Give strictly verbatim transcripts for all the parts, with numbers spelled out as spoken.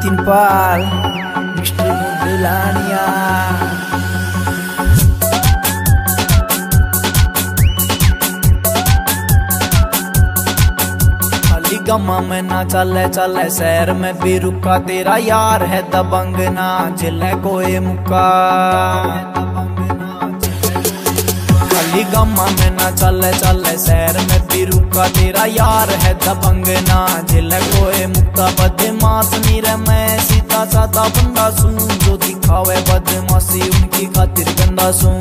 नितिन पाल, mister मुंडलानिया। खाली गमा में ना चले चले शहर में भी रुका, तेरा यार है दबंग ना जिले कोई मुका। खाली गमा में ना चले चले शहर में भी रुका, तेरा यार है दबंग ना जिले कोई मुक्का। बदमाश नीर मैं सीधा साधा बंदा सूं, जो दिखावे बदमाशी उनकी खातिर गंदा सूं।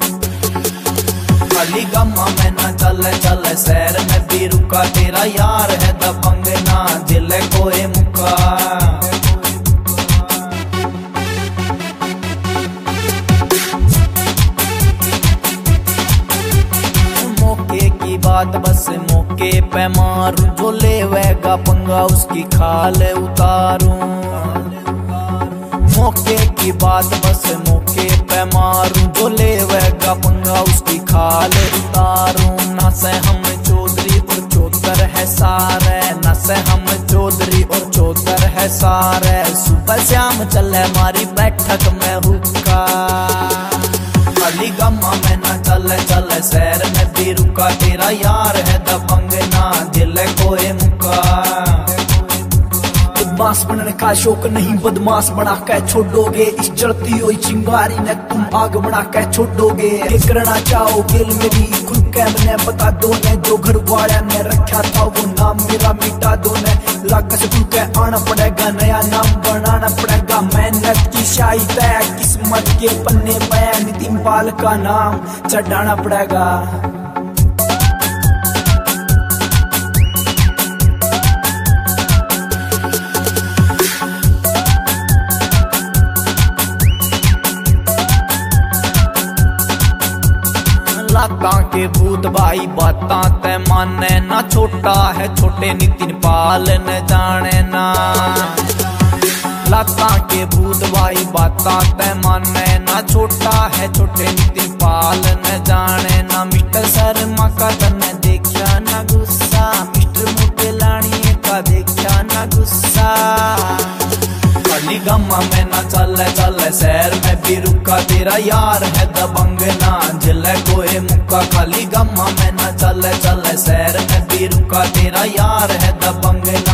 खाली गमा में ना चले चले शहर में भी रुका, तेरा यार है दबंग ना जिले कोई मुक्का। बात बस मौके पे मारूं, जो लेवेगा पंगा उसकी खाल उतारूं। मौके की बात बस मौके पे मारूं, जो लेवेगा पंगा उसकी खाल उतारूं। न से हम चौधरी और चौधर है सारे, न से हम चौधरी और चौधर है सारे। सुबह शाम चले मारी बैठक में हुक्का। खाली गमा में ना चले चले शहर में भी रुका, तेरा यार है दबंग ना जिले कोई मुक्का। बदमाश बनने का शौक नहीं, बदमाश बना के छोड़ोगे। इस जलती हुई चिंगारी ने तुम आग बना के छोड़ोगे। ये करना चाहोगे मेरी खुल के मैंने बता दो ने, जो घर वाले ने रखा था वो नाम मेरा मिटा दो ने। लाग से खुल के आना पड़ेगा, नया नाम बनाना पड़ेगा। मेहनत की शायद है किस्मत के पन्ने पे नितिन पाल का नाम चढ़ाना पड़ेगा। लाता के भूत भाई बाता ते माने ना, छोटा है छोटे नितिन पाल न जाने ना। लाता के भूत भाई बाता ते माने ना, छोटा है छोटे नितिन पाल न जाने ना। मिस्टर शर्मा का तने देखा ना गुस्सा, मिस्टर मुंडलानिया का देखा ना गुस्सा। खाली गमा में ना चले चले शहर में भी रुका, तेरा यार है दबंग ना जिले कोई मुक्का। खाली गमा में ना चले चले शहर में भी रुका, तेरा यार है दबंग ना